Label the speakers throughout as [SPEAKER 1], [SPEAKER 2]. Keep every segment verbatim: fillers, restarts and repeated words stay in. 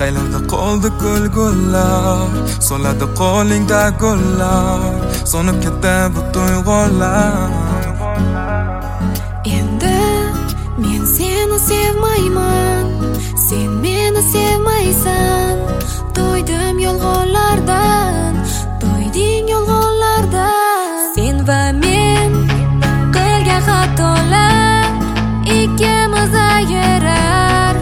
[SPEAKER 1] Qaylarda qoldi ko'l-ko'llar, so'ladi qo'lingda gullar, so'nib ketdi bu tuyg'ular.
[SPEAKER 2] Endi men seni sevmayman, sen meni sevmaysan. To'ydim yolg'onlardan, to'yding yolg'onlardan. Sen va men qilgan xatolar ikkimiz ayrar.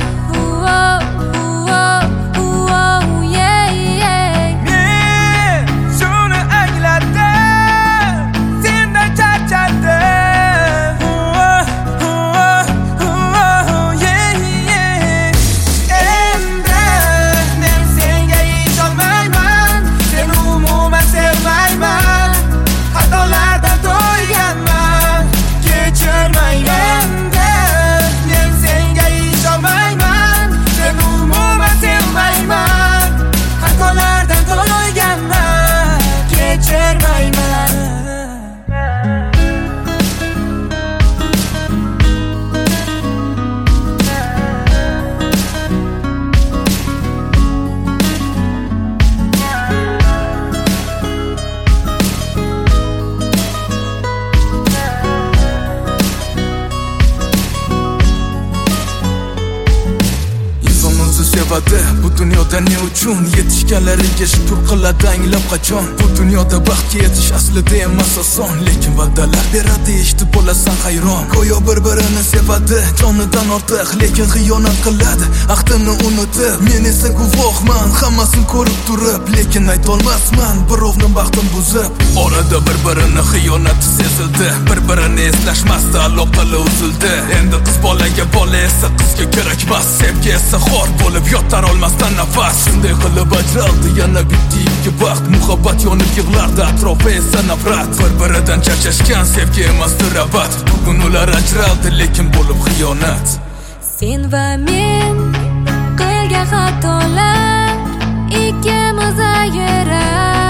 [SPEAKER 1] Bu dunyoda ne uchun yetishganlariga shukr qiladi anglab qachon. Bu dunyoda baxtga yetish aslida emas oson, lekin va'dalar beradi eshitib bo'lasan hayron. Go'yo bir-birini sevadi jonidan ortiq, lekin xiyonat qiladi ahdini unutib. Men esa guvohman hammasini ko'rib turib, lekin aytolmasman birovni baxtin buzib. Orada bir-birini xiyonati sezildi, bir-birini eslashmasdi, aloqalar uzildi. Endi qiz bolaga bola esa qizga kerakmas, sevgi esa xor bo'lib yotar olmasdan nafas. Shunday qilib ajraldi yana bitti ikki baxt, muhabbat yonib yig'lardi atrofi esa nafrat. Bir-biridan charchashgan sevgi emasdir abad, bugun ular ajraldi lekin bo'lib xiyonat.
[SPEAKER 2] Sen va men qilgan xatolar ikkimiz ayrar.